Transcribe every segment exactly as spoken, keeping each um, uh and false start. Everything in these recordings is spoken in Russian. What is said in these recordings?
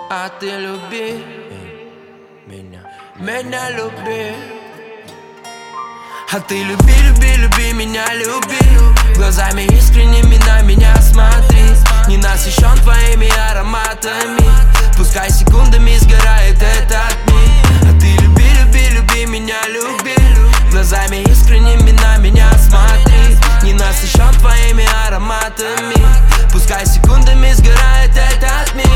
А ты люби меня, меня люби. А ты люби, люби, люби меня, люби. Глазами искренними на меня смотри. Не насыщен твоими ароматами. Пускай секундами сгорает этот миг. А ты люби, люби, люби меня, люби. Глазами искренними на меня смотри. Не насыщен твоими ароматами. Пускай секундами сгорает этот миг.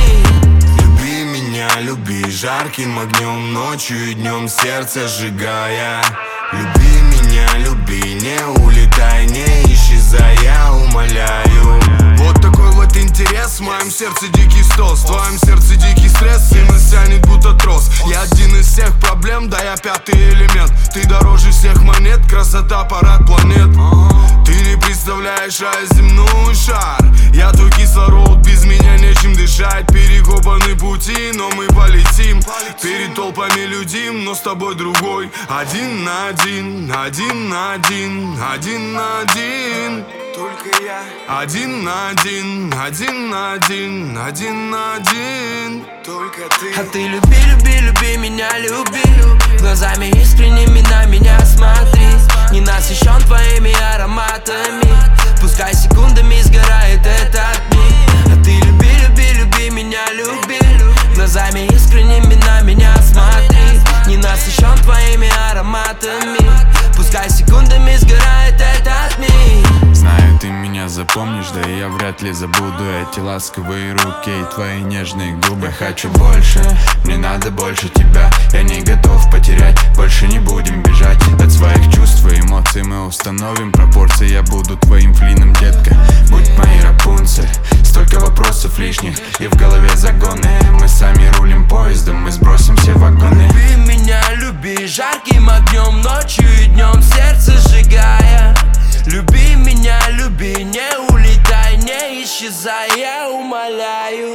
Люби меня, люби, жарким огнем, ночью и днем сердце сжигая. Люби меня, люби, не улетай, не исчезай, я умоляю. Вот такой вот интерес, в моем сердце дикий стос, в твоем сердце дикий стресс, и нас тянет будто трос. Я один из всех проблем, да я пятый элемент. Ты дороже всех монет, красота парад планет. Ты не представляешь, а я земной шар. Я твой кислород, без меня нечем дышать. Перекопаны пути, но мы полетим. Перед толпами людим, но с тобой другой. Один на один, один на один, один на один. Только я. Один на один, один на один, один на один. Только ты. А ты люби, люби, люби меня, люби. Глазами искренними на меня смотри. Не насыщен твоими ароматами. Пускай секундами сгорает этот миг. А ты люби, люби, люби меня, люби. Глазами искренними на меня смотри. Не насыщен твоими ароматами. Пускай секундами сгорает этот миг. Знаю, ты меня запомнишь, да и я вряд ли забуду эти ласковые руки и твои нежные губы. Хочу больше, мне надо больше тебя. Я не готов потерять, больше не будем бежать от своих чувств и эмоций. Мы установим пропорции, я буду твоим флином, детка. Будь моей Рапунцель, столько вопросов лишних и в голове загоны. Мы сами рулим поездом, мы сбросим все вагоны. Люби меня, люби, жарким огнем, ночью и днем сердце сжигая. Люби меня, люби, не улетай, не исчезай, я умоляю.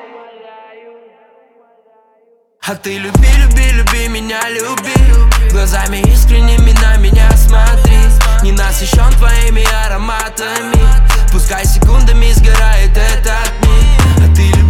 А ты люби, люби, люби меня, люби. Глазами искренними на меня смотри. Не насыщен твоими ароматами. Пускай секундами сгорает этот миг. А ты люби.